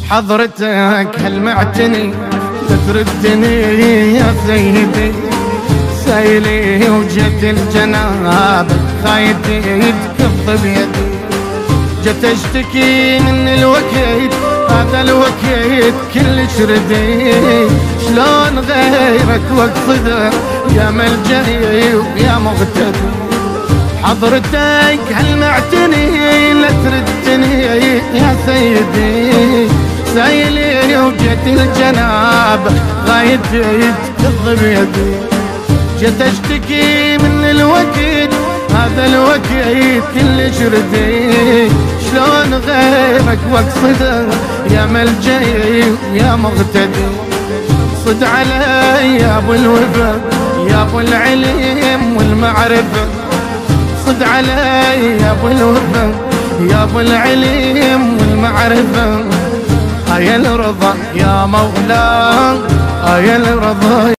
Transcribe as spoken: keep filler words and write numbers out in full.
حضرتك هل معتني تردني يا سيدي، سايلي وجت الجناب خايتي تكف بيدي، جت اشتكي من الوكيد هذا الوكيد كلش ردي، شلون غيرك واقصده يا ملجئي ويا مغتدي. حضرتك هل معتني لا تردني يا سيدي، سايلي وجت الجناب غايتي تكف بيدي، جت اشتكي من الوكيد هذا الوكيد كلش ردي، شلون غيرك واقصده يا ملجئي ويا مغتدي. صد علي يا ابو الوفا يا ابو العلم والمعرفه، صد علي يا ابو الوفا يا ابو العلم والمعرفه، هيا الرضا يا مولاي هيا الرضا.